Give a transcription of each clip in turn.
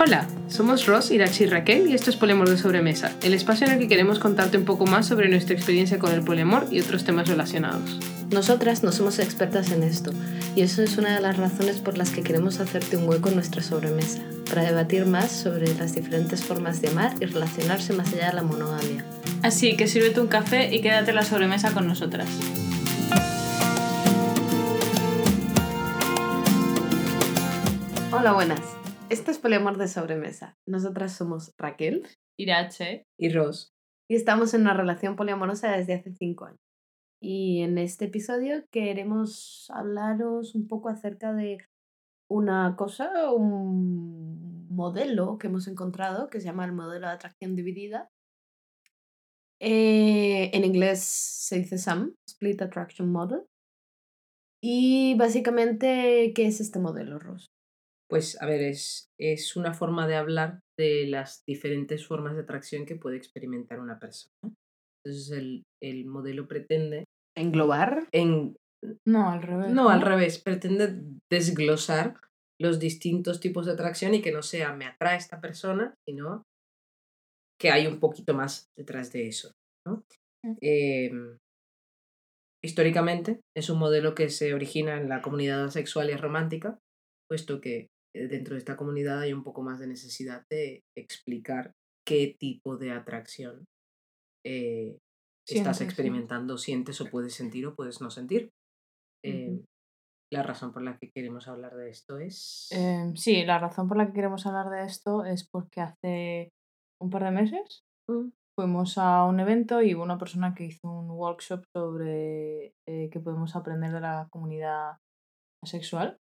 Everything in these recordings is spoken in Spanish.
Hola, somos Ross, Irachi y Raquel y esto es Poliamor de Sobremesa, el espacio en el que queremos contarte un poco más sobre nuestra experiencia con el poliamor y otros temas relacionados. Nosotras no somos expertas en esto y eso es una de las razones por las que queremos hacerte un hueco en nuestra sobremesa, para debatir más sobre las diferentes formas de amar y relacionarse más allá de la monogamia. Así que sírvete un café y quédate en la sobremesa con nosotras. Hola, buenas. Esto es Poliamor de Sobremesa. Nosotras somos Raquel Irache. Y Ross. y estamos en una relación poliamorosa desde hace 5 años. Y en este episodio queremos hablaros un poco acerca de una cosa, un modelo que hemos encontrado que se llama el modelo de atracción dividida. En inglés se dice SAM, Split Attraction Model. Y básicamente, ¿qué es este modelo, Ros? Pues a ver, es una forma de hablar de las diferentes formas de atracción que puede experimentar una persona. Entonces el modelo pretende ¿Englobar? No, al revés. No, al revés, pretende desglosar los distintos tipos de atracción y que no sea me atrae esta persona, sino que hay un poquito más detrás de eso, ¿no? Em, Históricamente es un modelo que se origina en la comunidad sexual y romántica, puesto que dentro de esta comunidad hay un poco más de necesidad de explicar qué tipo de atracción estás Sientes, sí. experimentando, sientes o puedes sentir o puedes no sentir. Ujú. La razón por la que queremos hablar de esto es... Sí, la razón por la que queremos hablar de esto es porque hace un par de meses fuimos a un evento y hubo una persona que hizo un workshop sobre qué podemos aprender de la comunidad asexual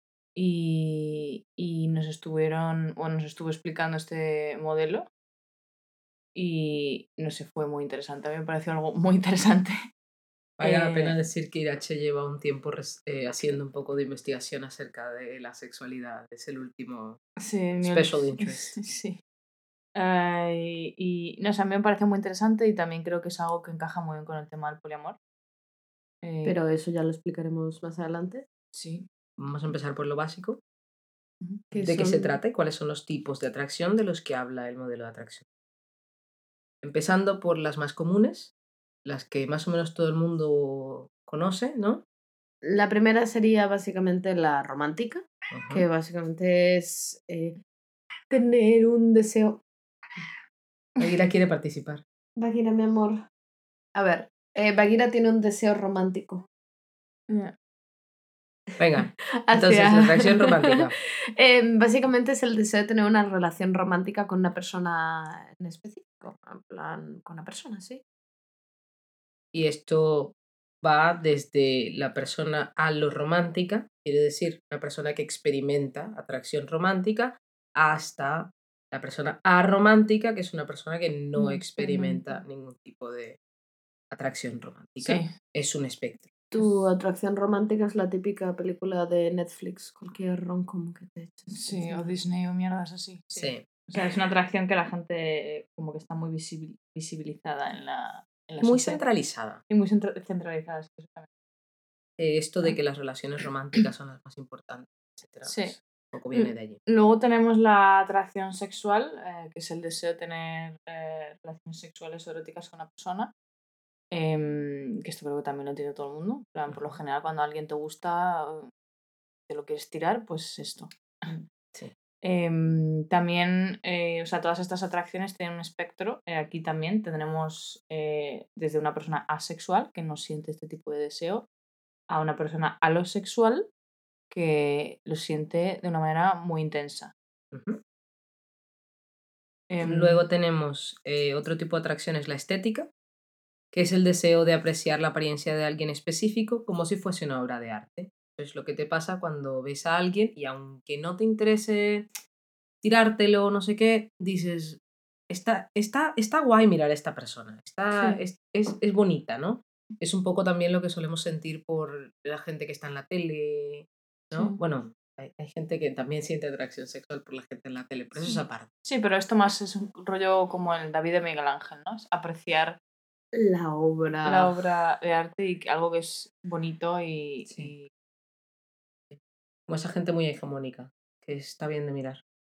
y nos estuvo explicando este modelo y no sé, fue muy interesante. A mí me pareció algo muy interesante. Vale la pena decir que Irache lleva un tiempo haciendo un poco de investigación acerca de la sexualidad. Es el último Sí, special interest. Sí. Y no sé, a mí me parece muy interesante y también creo que es algo que encaja muy bien con el tema del poliamor. Pero eso ya lo explicaremos más adelante. Sí. Vamos a empezar por lo básico. ¿Qué ¿De qué se son? trata y cuáles son los tipos de atracción de los que habla el modelo de atracción? Empezando por las más comunes, las que más o menos todo el mundo conoce, ¿no? La primera sería básicamente la romántica, que básicamente es tener un deseo. Bagheera quiere participar. Bagheera, mi amor. A ver, Bagheera tiene un deseo romántico. Venga, entonces la atracción romántica. Básicamente es el deseo de tener una relación romántica con una persona en específico. En plan, con una persona, sí. Y esto va desde la persona alorromántica, quiere decir, una persona que experimenta atracción romántica, hasta la persona aromántica, que es una persona que no experimenta ningún tipo de atracción romántica. Sí. Es un espectro. Tu atracción romántica es la típica película de Netflix, cualquier rom-com que te eches. Sí, o encima. Disney o mierdas así. Sí. O sea, es una atracción que la gente como que está muy visibilizada en la Muy sociedad. centralizada. Y muy centralizada, sí, exactamente. Esto de que las relaciones románticas son las más importantes, etcétera, Sí. pues, un poco viene de allí. Luego tenemos la atracción sexual, que es el deseo de tener relaciones sexuales o eróticas con una persona. Que esto creo que también lo tiene todo el mundo. En plan, por lo general, cuando alguien te gusta, te lo quieres tirar, pues esto. Sí. También, o sea, todas estas atracciones tienen un espectro. Aquí también tendremos desde una persona asexual que no siente este tipo de deseo a una persona alosexual que lo siente de una manera muy intensa. Ujú. Em, Luego tenemos otro tipo de atracción, es la estética, que es el deseo de apreciar la apariencia de alguien específico como si fuese una obra de arte. Es lo que te pasa cuando ves a alguien y aunque no te interese tirártelo, no sé qué, dices, está guay mirar a esta persona, Sí. es bonita, ¿no? Es un poco también lo que solemos sentir por la gente que está en la tele, ¿no? Sí. Bueno, hay gente que también siente atracción sexual por la gente en la tele, pero eso es aparte. Sí, pero esto más es un rollo como el David de Miguel Ángel, ¿no? Es apreciar La obra. la obra de arte y algo que es bonito Sí. Como esa gente muy hegemónica, que está bien de mirar.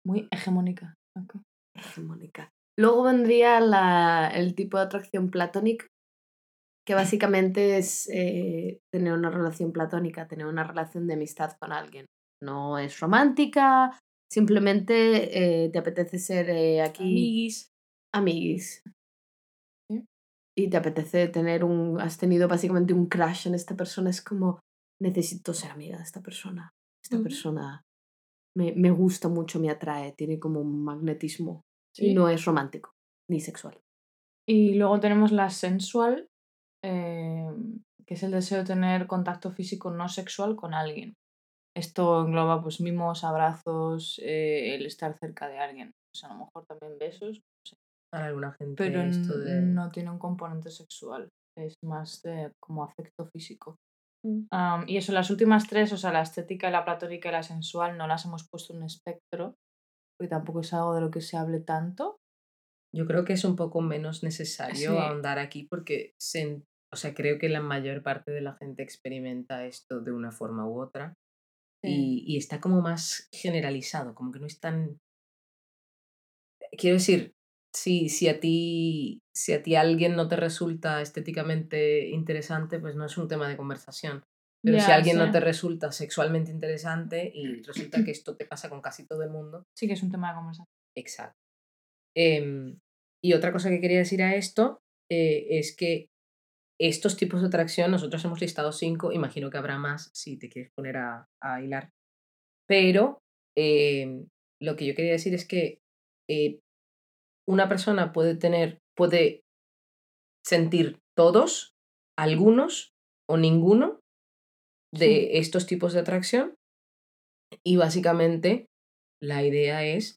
Muy hegemónica. Ok. Hegemónica. Luego vendría el tipo de atracción platónica, que básicamente es tener una relación platónica, tener una relación de amistad con alguien. No es romántica, simplemente te apetece ser aquí amiguis. Sí. Y te apetece has tenido básicamente un crush en esta persona, es como, necesito ser amiga de esta persona. Esta persona me gusta mucho, me atrae, tiene como un magnetismo. Y Sí. no es romántico ni sexual. Y luego tenemos la sensual, que es el deseo de tener contacto físico no sexual con alguien. Esto engloba pues mimos, abrazos, el estar cerca de alguien. Pues a lo mejor también besos, no sé. Para alguna gente Pero esto de... no tiene un componente sexual. Es más de como afecto físico. Y eso, las últimas tres, o sea, la estética, la platónica y la sensual, no las hemos puesto en un espectro, porque tampoco es algo de lo que se hable tanto. Yo creo que es un poco menos necesario Sí. ahondar aquí porque o sea, creo que la mayor parte de la gente experimenta esto de una forma u otra y está como más generalizado, como que no es tan... Quiero decir, si a ti alguien no te resulta estéticamente interesante, pues no es un tema de conversación. Pero si Ya, alguien sí. no te resulta sexualmente interesante y resulta que esto te pasa con casi todo el mundo, Sí que es un tema de conversación. exacto. Y otra cosa que quería decir a esto es que estos tipos de atracción, nosotros hemos listado 5, imagino que habrá más si te quieres poner a hilar, pero lo que yo quería decir es que eh, una persona puede sentir todos, algunos o ninguno Sí. de estos tipos de atracción y básicamente la idea es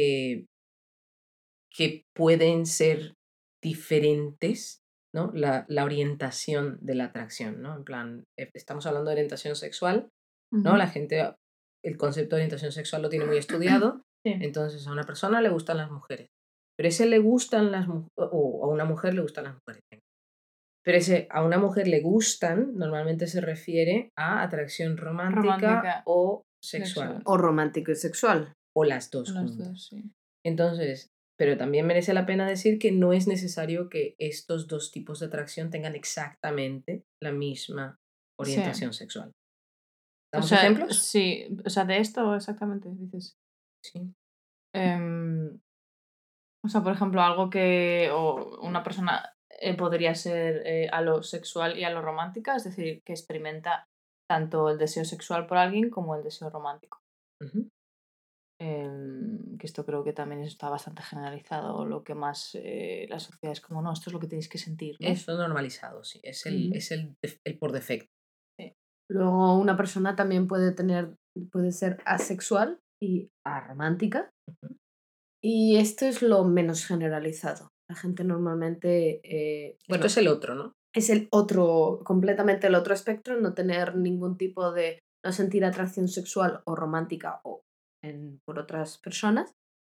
que pueden ser diferentes, ¿no? La orientación de la atracción, ¿no? En plan, estamos hablando de orientación sexual, ¿no? La gente, el concepto de orientación sexual lo tiene muy estudiado, Sí. entonces a una persona le gustan las mujeres, pero ese le gustan o a una mujer le gustan las mujeres. Pero ese a una mujer le gustan, normalmente se refiere a atracción romántica o sexual, O romántico y sexual. o las dos Las juntas. dos, sí. Entonces, pero también merece la pena decir que no es necesario que estos dos tipos de atracción tengan exactamente la misma orientación sexual. O ¿Damos sea, ejemplos? sí, o sea, de esto exactamente, dices. Sí. Em, o sea, por ejemplo, algo que una persona podría ser a lo sexual y a lo romántica, es decir, que experimenta tanto el deseo sexual por alguien como el deseo romántico. Ujú. Que esto creo que también está bastante generalizado. Lo que más la sociedad es como, no, esto es lo que tenéis que sentir, ¿no? Eso normalizado, sí. Es el por defecto. Luego una persona también puede ser asexual y aromántica. Ujú. Y esto es lo menos generalizado. La gente normalmente, Esto es el otro, ¿no? es completamente el otro espectro, no tener ningún tipo de, no sentir atracción sexual o romántica por otras personas.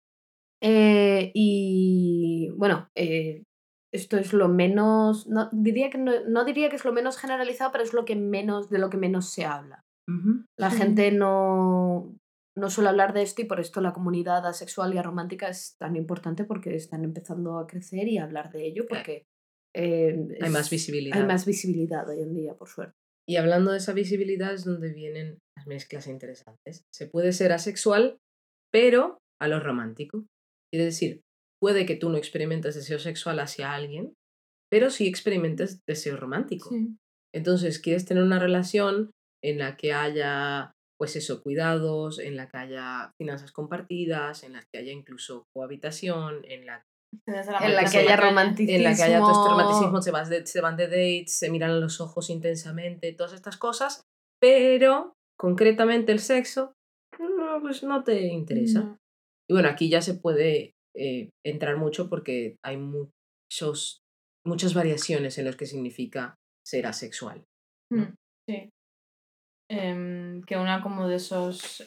Y bueno, esto es lo menos, no diría que es lo menos generalizado, pero es de lo que menos se habla. Ujú. La Sí. gente no suele hablar de esto y por esto la comunidad asexual y aromántica es tan importante porque están empezando a crecer y a hablar de ello porque Hay más hay visibilidad. más visibilidad hoy en día, por suerte. Y hablando de esa visibilidad es donde vienen las mezclas interesantes. Se puede ser asexual, pero a lo romántico. Es decir, puede que tú no experimentes deseo sexual hacia alguien, pero sí experimentes deseo romántico. Sí. Entonces, quieres tener una relación en la que haya, pues eso, cuidados, en la que haya finanzas compartidas, en la que haya incluso cohabitación, en la En la que haya romanticismo. en la que haya todo este romanticismo, se van de dates, se miran a los ojos intensamente, todas estas cosas, pero concretamente el sexo, no, pues no te interesa. No. Y bueno, aquí ya se puede entrar mucho porque hay muchas variaciones en lo que significa ser asexual, ¿no? Sí. Que una como de esos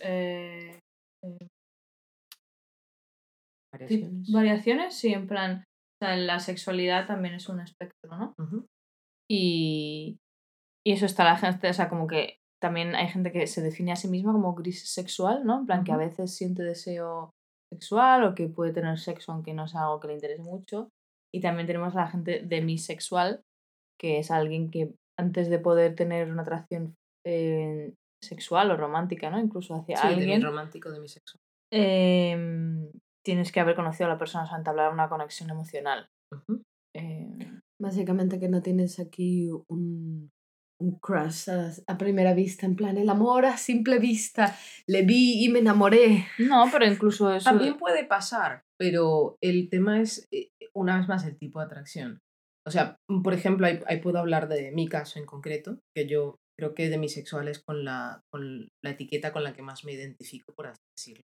Variaciones. variaciones, sí, en plan, o sea, la sexualidad también es un espectro, ¿no? Ujú. Y, y eso está la gente, o sea, como que también hay gente que se define a sí misma como gris sexual, ¿no? En plan, que a Ujú. veces siente deseo sexual o que puede tener sexo aunque no sea algo que le interese mucho. Y también tenemos a la gente demisexual, que es alguien que antes de poder tener una atracción sexual o romántica, ¿no? Incluso hacia Sí, alguien, demirromántico, demisexual. tienes que haber conocido a la persona, o sea, entablar una conexión emocional. Ujú. Básicamente que no tienes aquí un crush a primera vista, en plan, el amor a simple vista, le vi y me enamoré. No, pero incluso eso... También puede pasar, pero el tema es, una vez más, el tipo de atracción. O sea, por ejemplo, ahí puedo hablar de mi caso en concreto, que yo creo que demisexual es con la etiqueta con la que más me identifico, por así decirlo.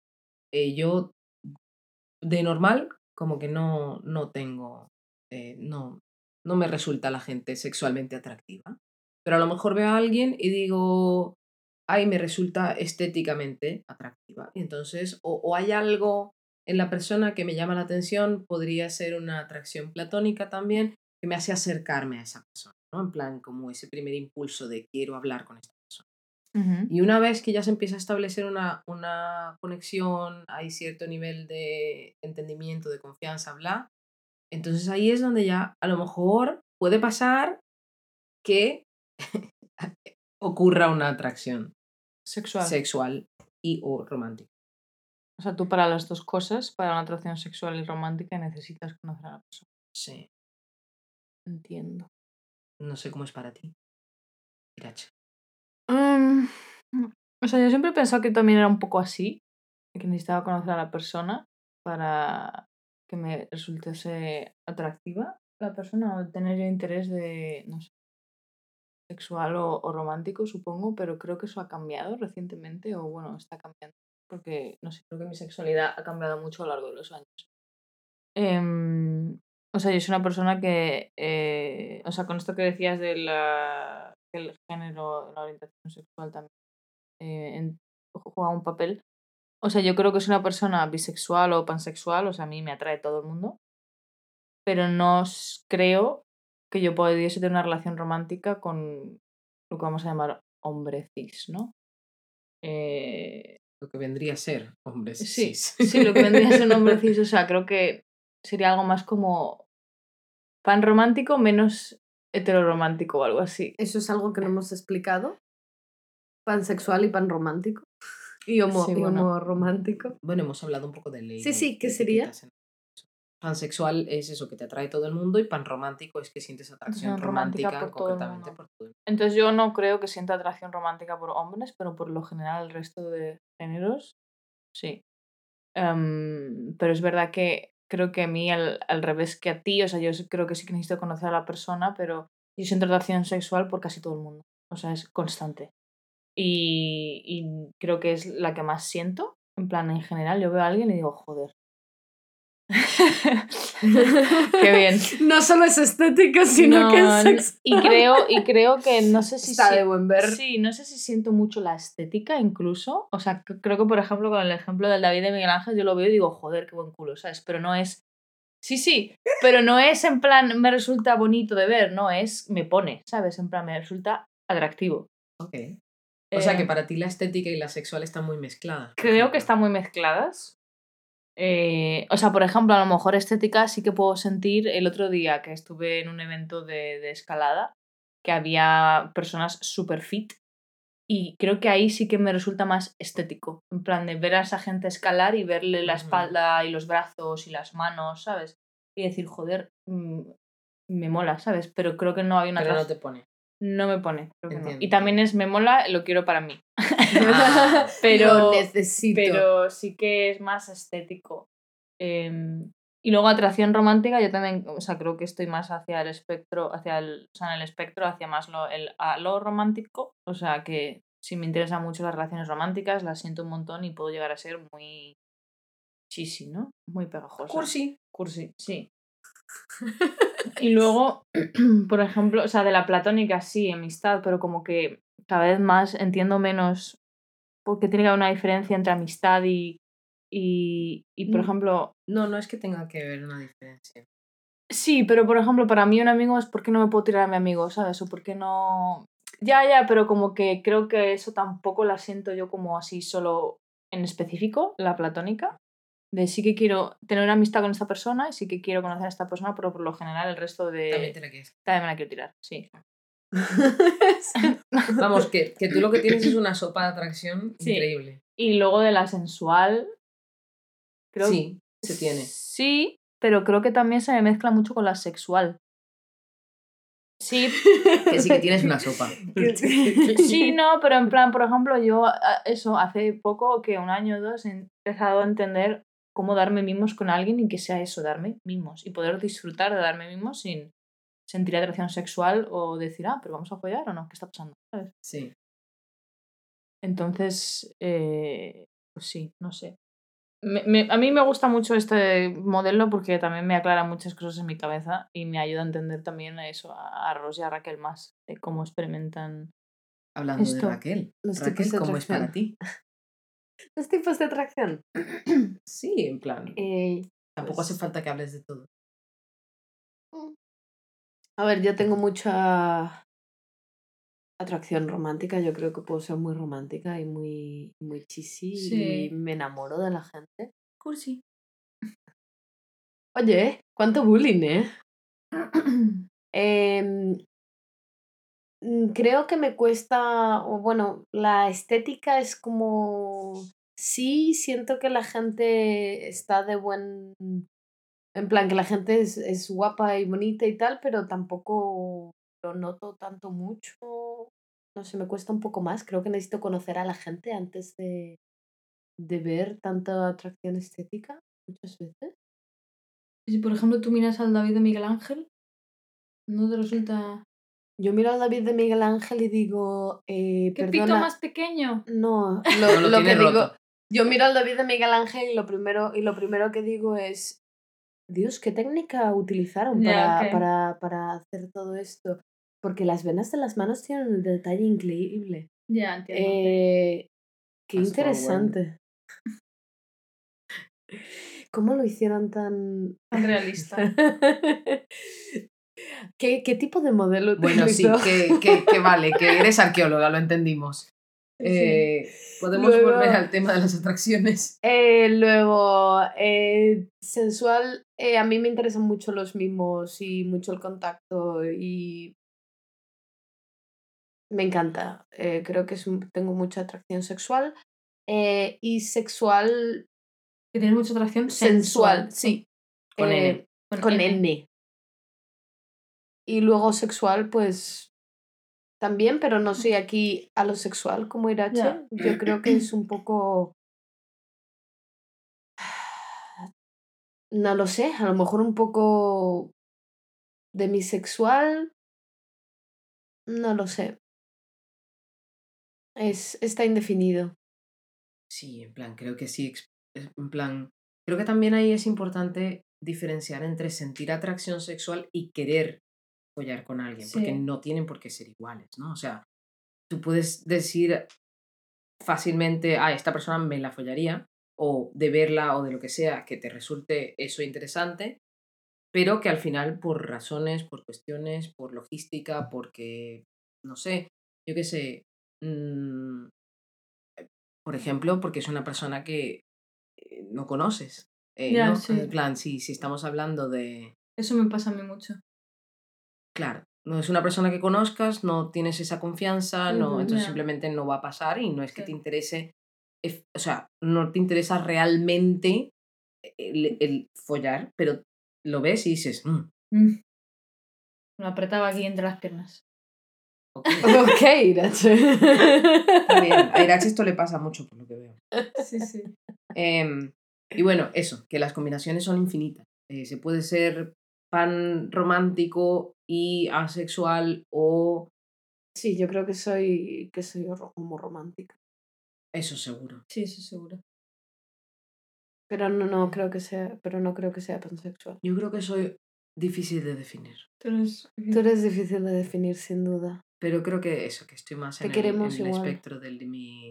Yo, de normal, como que no tengo, no me resulta la gente sexualmente atractiva. Pero a lo mejor veo a alguien y digo, ay, me resulta estéticamente atractiva. Y entonces, o hay algo en la persona que me llama la atención, podría ser una atracción platónica también, que me hace acercarme a esa persona, ¿no? En plan, como ese primer impulso de quiero hablar con esta persona. Ujú. Y una vez que ya se empieza a establecer una conexión, hay cierto nivel de entendimiento, de confianza, bla, entonces ahí es donde ya a lo mejor puede pasar que ocurra una atracción Sexual. sexual y o romántica. O sea, tú para las dos cosas, para una atracción sexual y romántica, necesitas conocer a la persona. Sí, Entiendo. no sé cómo es para ti. Irache. Mm, o sea, yo siempre he pensado que también era un poco así, que necesitaba conocer a la persona para que me resultase atractiva la persona o tener yo interés de, no sé, sexual o romántico, supongo, pero creo que eso ha cambiado recientemente o bueno, está cambiando, porque no sé, creo que mi sexualidad ha cambiado mucho a lo largo de los años. O sea, yo soy una persona que, o sea, con esto que decías de el género, la orientación sexual también juega un papel. O sea, yo creo que soy una persona bisexual o pansexual, o sea, a mí me atrae todo el mundo, pero no creo que yo pudiese tener una relación romántica con lo que vamos a llamar hombre cis, ¿no? Lo que vendría a ser hombres Sí, cis. sí, lo que vendría a ser un hombre cis, o sea, creo que sería algo más como pan romántico menos heteroromántico o algo así. Eso es algo que no hemos explicado. Pansexual y panromántico. Y Sí, bueno. homoromántico. Bueno, hemos hablado un poco de Sí, sí, ¿qué de sería? etiquetas en eso. Pansexual es eso que te atrae todo el mundo y panromántico es que sientes atracción Atracción romántica romántica por todo el concretamente mundo. por todo el mundo. Entonces yo no creo que sienta atracción romántica por hombres, pero por lo general el resto de géneros, sí. Pero es verdad que creo que a mí al revés que a ti, o sea, yo creo que sí que necesito conocer a la persona, pero yo siento atracción sexual por casi todo el mundo. O sea, es constante. Y creo que es la que más siento. En plan, en general, yo veo a alguien y digo, joder. Qué bien. No solo es estético, sino que es sexual. Y creo que no sé si Está de buen ver. sí, no sé si siento mucho la estética incluso. O sea, creo que por ejemplo con el ejemplo del David de Miguel Ángel yo lo veo y digo, joder, qué buen culo, ¿sabes? Pero no es... Sí, pero no es en plan me resulta bonito de ver, no, es me pone, ¿sabes? En plan me resulta atractivo. Ok. O sea que Eh, para ti la estética y la sexual están muy mezcladas. por creo que ejemplo. están muy mezcladas. O sea, por ejemplo, a lo mejor estética sí que puedo sentir el otro día que estuve en un evento de escalada, que había personas super fit y creo que ahí sí que me resulta más estético, en plan de ver a esa gente escalar y verle la Ujú. espalda y los brazos y las manos, ¿sabes? Y decir, joder, me mola, ¿sabes? Pero creo que no hay una Pero no atracción. te pone. No me pone, creo que no. Entiendo, Y también entiendo. me mola, lo quiero para mí. Ah, Lo necesito. Pero sí que es más estético. Y luego atracción romántica, yo también, o sea, creo que estoy más hacia el espectro, o sea, en el espectro, hacia más lo romántico. O sea, que si me interesan mucho las relaciones románticas, las siento un montón y puedo llegar a ser muy cheesy, ¿no? Muy pegajosa. cursi. Cursi, sí. Y luego, por ejemplo, o sea, de la platónica sí, amistad, pero como que cada vez más entiendo menos porque tiene que haber una diferencia entre amistad y por ejemplo, No, no es que tenga que ver una diferencia. sí, pero por ejemplo, para mí un amigo es por qué no me puedo tirar a mi amigo, ¿sabes? O por qué no... Ya, pero como que creo que eso tampoco la siento yo como así solo en específico, la platónica. De sí que quiero tener una amistad con esta persona y sí que quiero conocer a esta persona, pero por lo general el resto También de... te la quieres. También me la quiero tirar, sí. Vamos, que tú lo que tienes es una sopa de atracción Sí. increíble. Y luego de la sensual... Creo... Sí, se tiene. Sí, pero creo que también se me mezcla mucho con la sexual. Sí. Que sí que tienes una sopa. Sí, no, pero en plan, por ejemplo, yo eso, hace poco, que 1 año o 2, he empezado a entender cómo darme mimos con alguien y que sea eso, darme mimos. Y poder disfrutar de darme mimos sin sentir atracción sexual o decir, pero vamos a follar o no, ¿qué está pasando? ¿Sabes? Sí. Entonces, pues sí, no sé. A mí me gusta mucho este modelo porque también me aclara muchas cosas en mi cabeza y me ayuda a entender también eso a Ros y a Raquel más, de cómo experimentan Hablando esto. de Raquel. Los Raquel, tipos de ¿cómo es para atracción. ti? Los tipos de atracción. Sí, en plan. Tampoco hace falta que hables de todo. A ver, yo tengo mucha atracción romántica. Yo creo que puedo ser muy romántica y muy cheesy Sí. y me enamoro de la gente. Cursi. Oye, cuánto bullying, ¿eh? Creo que me cuesta, o bueno, la estética es como, sí, siento que la gente está de buen, en plan, que la gente es guapa y bonita y tal, pero tampoco lo noto tanto mucho. No sé, me cuesta un poco más. Creo que necesito conocer a la gente antes de ver tanta atracción estética muchas veces. Si por ejemplo tú miras al David de Miguel Ángel, ¿no te resulta...? Yo miro a David de Miguel Ángel y digo, ¡Qué pito perdona. más pequeño! No, No lo lo que tienes digo, roto. yo miro al David de Miguel Ángel y lo primero que digo es, Dios, ¿qué técnica utilizaron Ya, ok. para hacer todo esto? Porque las venas de las manos tienen un detalle increíble. Ya, entiendo. Qué Fast forward. interesante. ¿Cómo lo hicieron tan Tan realista. ¿Qué tipo de modelo Bueno, sí, utilizó? que vale, que eres arqueóloga, lo entendimos. Sí. Podemos Luego- volver al tema de las atracciones. Luego, sensual, a mí me interesan mucho los mimos y mucho el contacto y me encanta. Creo que tengo mucha atracción sexual y sexual Que tienes mucha atracción sensual, sensual. sí. Con N. Con N. Y luego sexual, pues también, pero no soy aquí a lo sexual como Irache. Ya. Yo creo que es un poco... No lo sé, a lo mejor un poco demisexual, no lo sé. Está indefinido. Sí, en plan, creo que sí. En plan, creo que también ahí es importante diferenciar entre sentir atracción sexual y querer follar con alguien, porque Sí. no tienen por qué ser iguales, ¿no? O sea, tú puedes decir fácilmente, esta persona me la follaría, o de verla o de lo que sea, que te resulte eso interesante, pero que al final por razones, por cuestiones, por logística, porque, no sé, yo qué sé, por ejemplo, porque es una persona que no conoces, Ya, ¿no? sí. En plan, si estamos hablando de... Eso me pasa a mí mucho. Claro, no es una persona que conozcas, no tienes esa confianza, no, entonces Ya. simplemente no va a pasar y no es que Sí. te interese, o sea, no te interesa realmente el follar, pero lo ves y dices, Me lo apretaba aquí entre las piernas. ok. Ok, Irache. Está bien, a Irache esto le pasa mucho por lo que veo. Sí, sí. Y bueno, eso, que las combinaciones son infinitas. Se puede ser pan romántico y asexual o... Sí, yo creo que soy como romántica. Eso seguro. Sí, eso seguro. Pero no creo que sea pansexual. Yo creo que soy difícil de definir. Tú eres difícil de definir, sin duda. Pero creo que eso, que estoy más Te en queremos el igual. espectro del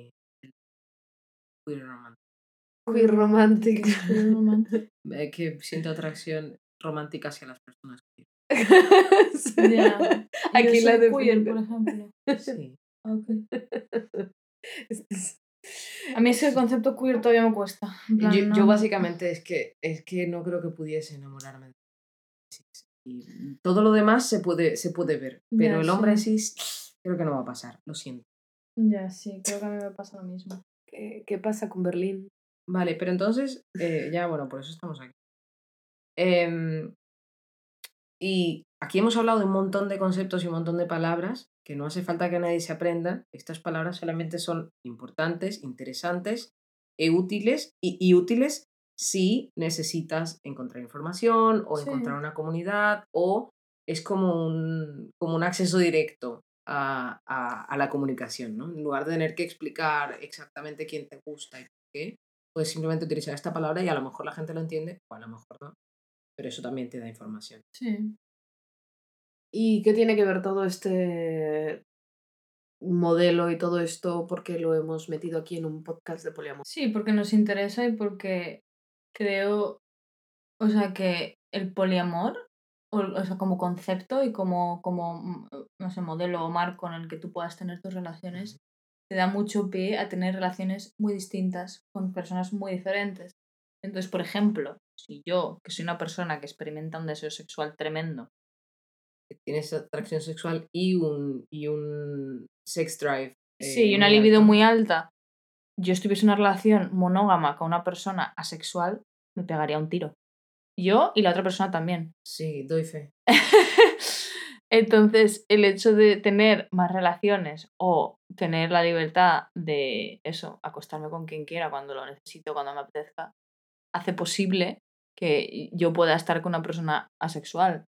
queer romántico. Queer romantic. Queer romantic. Que siento atracción romántica hacia las personas queer. Ya. Aquí Yo la soy queer, definición. por ejemplo. Sí. Ok. A mí ese concepto queer todavía me cuesta. En plan, Yo no. básicamente es que no creo que pudiese enamorarme de cis. Y todo lo demás se puede ver, pero Ya, el hombre sí. cis creo que no va a pasar, lo siento. Ya, sí, creo que a mí me pasa lo mismo. ¿Qué pasa con Berlín? Vale, pero entonces, ya bueno, por eso estamos aquí. Em, y aquí hemos hablado de un montón de conceptos y un montón de palabras que no hace falta que nadie se aprenda. Estas palabras solamente son importantes, interesantes útiles y útiles si necesitas encontrar información o Sí. encontrar una comunidad o es como un acceso directo a la comunicación, ¿no? En lugar de tener que explicar exactamente quién te gusta y por qué, puedes simplemente utilizar esta palabra y a lo mejor la gente lo entiende o a lo mejor no, pero eso también te da información. Sí. ¿Y qué tiene que ver todo este modelo y todo esto porque lo hemos metido aquí en un podcast de poliamor? Sí, porque nos interesa y porque creo, o sea, que el poliamor, o sea, como concepto y como, no sé, modelo o marco en el que tú puedas tener tus relaciones, te da mucho pie a tener relaciones muy distintas con personas muy diferentes. Entonces, por ejemplo, si yo, que soy una persona que experimenta un deseo sexual tremendo, Que tienes atracción sexual y un sex drive sí, y una muy libido alto. muy alta, yo estuviese en una relación monógama con una persona asexual, me pegaría un tiro. Yo y la otra persona también. Sí, doy fe. Entonces, el hecho de tener más relaciones o tener la libertad de eso, acostarme con quien quiera cuando lo necesito, cuando me apetezca, hace posible que yo pueda estar con una persona asexual,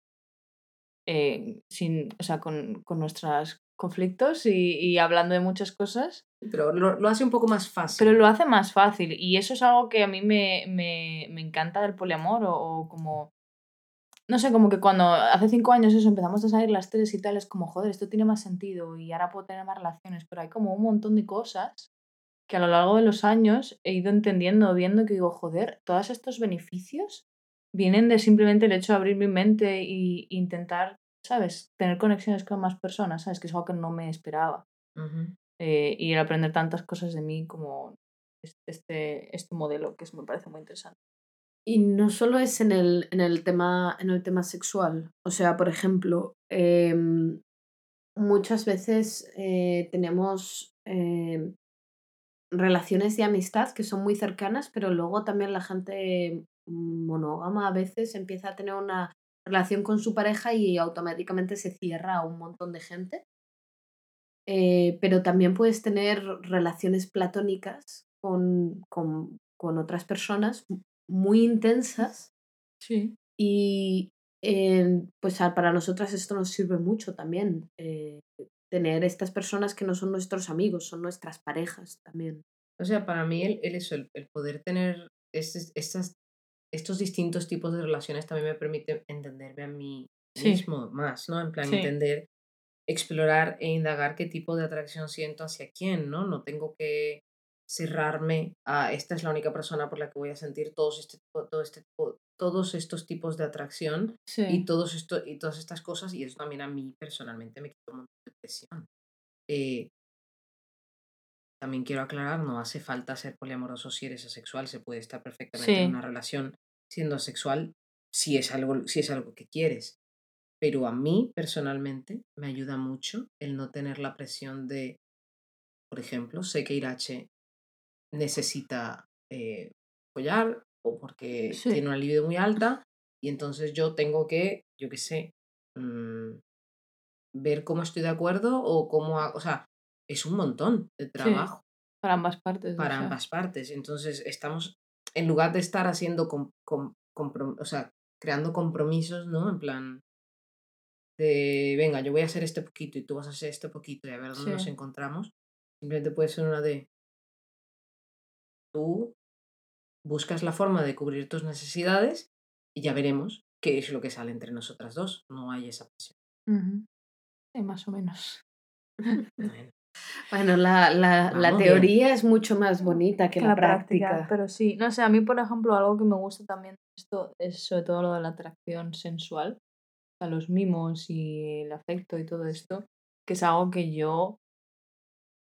sin, o sea, con nuestros conflictos y hablando de muchas cosas, Pero lo hace un poco más pero fácil. lo hace más fácil. Y eso es algo que a mí me encanta del poliamor o como no sé, como que cuando hace 5 años eso empezamos a salir las 3 y tal, es como, joder, esto tiene más sentido y ahora puedo tener más relaciones, pero hay como un montón de cosas que a lo largo de los años he ido entendiendo, viendo que digo, joder, todos estos beneficios vienen de simplemente el hecho de abrir mi mente e intentar, ¿sabes? Tener conexiones con más personas, ¿sabes? Que es algo que no me esperaba. Ujú. Y el aprender tantas cosas de mí como este modelo, que me parece muy interesante. Y no solo es en el tema sexual. O sea, por ejemplo, muchas veces tenemos relaciones de amistad que son muy cercanas, pero luego también la gente monógama a veces empieza a tener una relación con su pareja y automáticamente se cierra a un montón de gente. Pero también puedes tener relaciones platónicas con otras personas muy intensas Sí. y pues para nosotras esto nos sirve mucho también. Tener estas personas que no son nuestros amigos, son nuestras parejas también. O sea, para mí el poder tener estos distintos tipos de relaciones también me permite entenderme a mí Sí, mismo más, ¿no? En plan, sí, entender, explorar e indagar qué tipo de atracción siento hacia quién, ¿no? No tengo que cerrarme a esta es la única persona por la que voy a sentir todos estos tipos de atracción y, sí, y todas estas cosas, y eso también a mí personalmente me quita un montón de presión. Eh, También quiero aclarar, no hace falta ser poliamoroso si eres asexual, se puede estar perfectamente en sí, una relación siendo asexual si es algo que quieres. Pero a mí personalmente me ayuda mucho el no tener la presión de, por ejemplo, sé que Irache necesita follar o porque sí, tiene una libido muy alta y entonces yo tengo que, yo qué sé, mm, ver cómo estoy de acuerdo o o sea, es un montón de sí. trabajo Para ambas partes, o para sea. ambas partes. Entonces, en lugar de estar haciendo, o sea, creando compromisos, ¿no? En plan de, venga, yo voy a hacer este poquito y tú vas a hacer este poquito y a ver dónde nos Sí, encontramos. Simplemente puede ser una de, tú buscas la forma de cubrir tus necesidades y ya veremos qué es lo que sale entre nosotras dos. No hay esa presión. ujú, sí, más o menos. Bueno, Bueno, la vamos bien. teoría es mucho más bonita que Que la la práctica, práctica. pero sí. No sé, a mí, por ejemplo, algo que me gusta también de esto es sobre todo lo de la atracción sensual, o sea, los mimos y el afecto y todo esto, que es algo que yo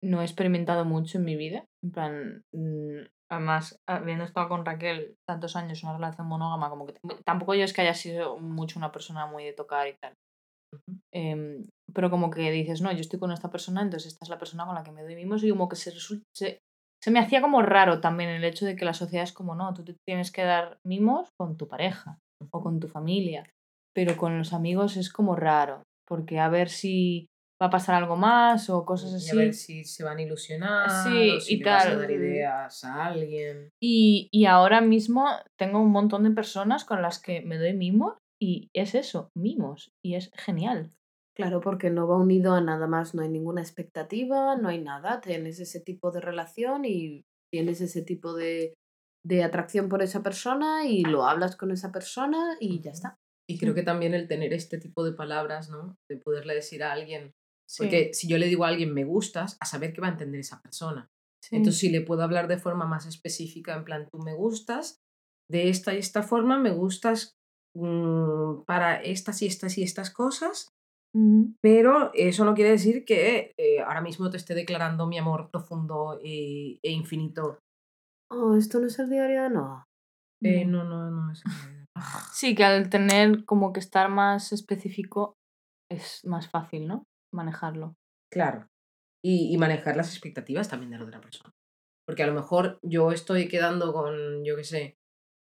no he experimentado mucho en mi vida. En plan, además, habiendo estado con Raquel tantos años en una relación monógama, como que tampoco yo es que haya sido mucho una persona muy de tocar y tal. Ujú. Pero como que dices, no, yo estoy con esta persona, entonces esta es la persona con la que me doy mimos y como que se me hacía como raro también el hecho de que la sociedad es como, no, tú te tienes que dar mimos con tu pareja o con tu familia, pero con los amigos es como raro, porque a ver si va a pasar algo más o cosas Y a ver así. si se van a ilusionar o Sí, si y le vas a tal. dar ideas a alguien. Y ahora mismo tengo un montón de personas con las que me doy mimos y es eso, mimos, y es genial. Claro, porque no va unido a nada más, no hay ninguna expectativa, no hay nada, tienes ese tipo de relación y tienes ese tipo de atracción por esa persona y lo hablas con esa persona y ya Ujú. está. Y creo que también el tener este tipo de palabras, ¿no? De poderle decir a alguien, Sí, porque si yo le digo a alguien me gustas, a saber qué va a entender esa persona. Entonces, sí. si le puedo hablar de forma más específica, en plan, tú me gustas de esta y esta forma, me gustas para estas y estas y estas cosas, Ujú. pero eso no quiere decir que ahora mismo te esté declarando mi amor profundo e infinito. Oh, esto no es el diario de Noah. No. No, no, no es el diario. Sí, que al tener como que estar más específico es más fácil, ¿no? Manejarlo. Claro. Y manejar las expectativas también de la otra persona. Porque a lo mejor yo estoy quedando con, yo qué sé,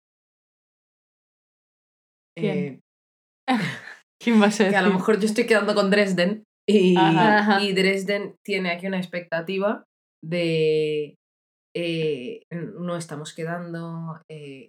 ¿Quién? eh, ¿Quién vas a que a lo decir? mejor yo estoy quedando con Dresden Ajá. Ajá. y Dresden tiene aquí una expectativa de no estamos quedando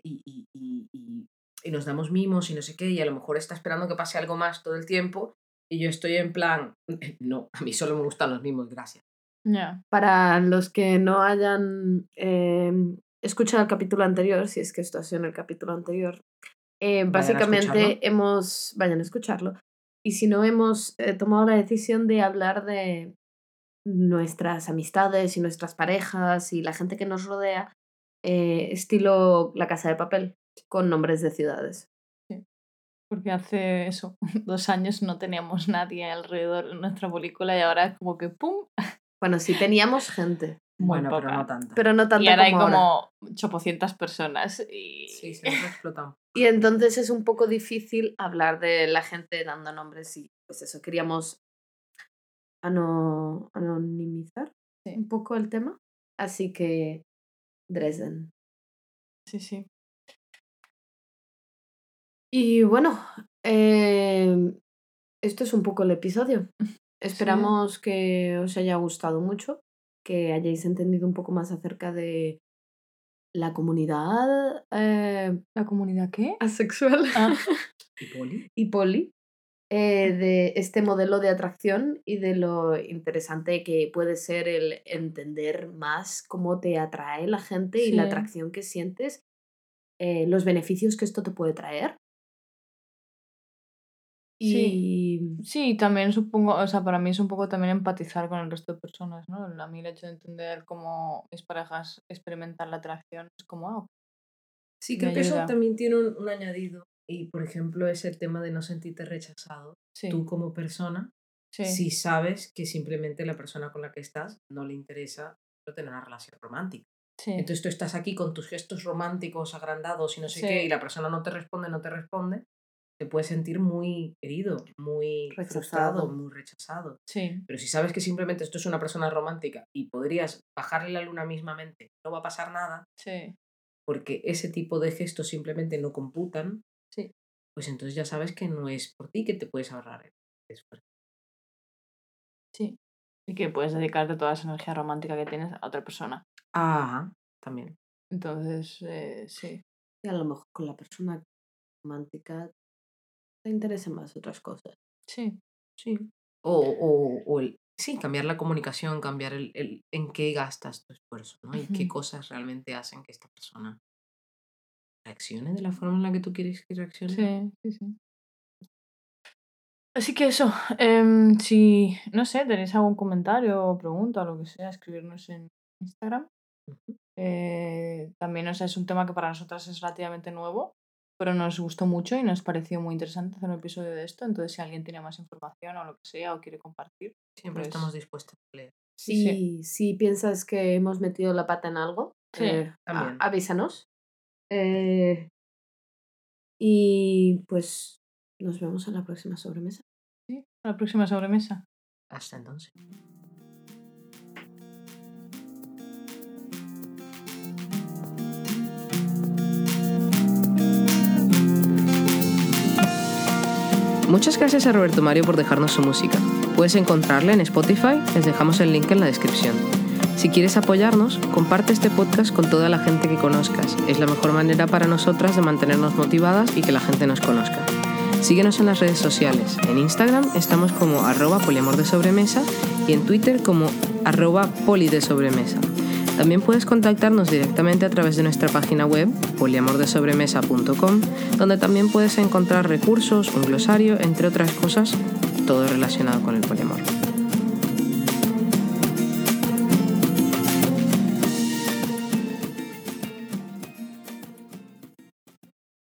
y nos damos mimos y no sé qué, y a lo mejor está esperando que pase algo más todo el tiempo y yo estoy en plan, no, a mí solo me gustan los mimos, gracias. Ya. Para los que no hayan escuchado el capítulo anterior, si es que esto ha sido en el capítulo anterior, Vayan a escucharlo. básicamente vayan a escucharlo, y si no, hemos tomado la decisión de hablar de nuestras amistades y nuestras parejas y la gente que nos rodea, estilo La Casa de Papel, con nombres de ciudades. Sí. Porque hace eso, 2 años no teníamos nadie alrededor en nuestra película y ahora es como que ¡pum! Bueno, sí teníamos gente, Muy Bueno, pero no poca. tanta. pero no Y tanta ahora hay como ahora. como 800 personas Sí, y se nos ha explotado. Y entonces es un poco difícil hablar de la gente dando nombres y pues eso, queríamos anonimizar sí, un poco el tema. Así que Dresden. sí, sí. Y bueno, esto es un poco el episodio. Sí. Esperamos que os haya gustado mucho, que hayáis entendido un poco más acerca de la comunidad ¿La comunidad qué? asexual Ah, ¿Y Poli? y poli, de este modelo de atracción y de lo interesante que puede ser el entender más cómo te atrae la gente y la sí. atracción que sientes, los beneficios que esto te puede traer. Sí. Y Sí, también supongo, o sea, para mí es un poco también empatizar con el resto de personas, ¿no? A mí el hecho de entender cómo mis parejas experimentan la atracción es como, Sí, me creo que eso ayuda. también tiene un añadido. Y, por ejemplo, ese tema de no sentirte rechazado, tú Sí, como persona, sí, si sabes que simplemente la persona con la que estás no le interesa tener una relación romántica. sí, Entonces tú estás aquí con tus gestos románticos, agrandados y no sé qué, y sí, la persona no te responde, te puedes sentir muy herido, muy frustrado, rechazado. muy rechazado. sí, Pero si sabes que simplemente esto es una persona romántica y podrías bajarle la luna mismamente, no va a pasar nada, sí, porque ese tipo de gestos simplemente no computan, sí, pues entonces ya sabes que no es por ti, que te puedes ahorrar el esfuerzo. sí. Y que puedes dedicarte toda esa energía romántica que tienes a otra persona. Ajá, también. Entonces, sí, Y a lo mejor con la persona romántica te interesan más otras cosas. sí, Sí. Sí, cambiar la comunicación, cambiar el en qué gastas tu esfuerzo, ¿no? Y qué ujú, cosas realmente hacen que esta persona reaccione de la forma en la que tú quieres que reaccione. sí, sí, sí. Así que eso, si, no sé, tenéis algún comentario o pregunta o lo que sea, escribirnos en Instagram. Ujú. También, o sea, es un tema que para nosotras es relativamente nuevo, pero nos gustó mucho y nos pareció muy interesante hacer un episodio de esto. Entonces, si alguien tiene más información o lo que sea o quiere compartir, Siempre estamos pues dispuestos a leer. Si piensas que hemos metido la pata en algo, Sí, también. avísanos. Y pues nos vemos en la próxima sobremesa. Sí, la próxima sobremesa. Hasta entonces. Muchas gracias a Roberto Mario por dejarnos su música. Puedes encontrarla en Spotify, les dejamos el link en la descripción. Si quieres apoyarnos, comparte este podcast con toda la gente que conozcas. Es la mejor manera para nosotras de mantenernos motivadas y que la gente nos conozca. Síguenos en las redes sociales. En Instagram estamos como @poliamordesobremesa y en Twitter como @polidesobremesa. También puedes contactarnos directamente a través de nuestra página web, poliamordesobremesa.com, donde también puedes encontrar recursos, un glosario, entre otras cosas, todo relacionado con el poliamor.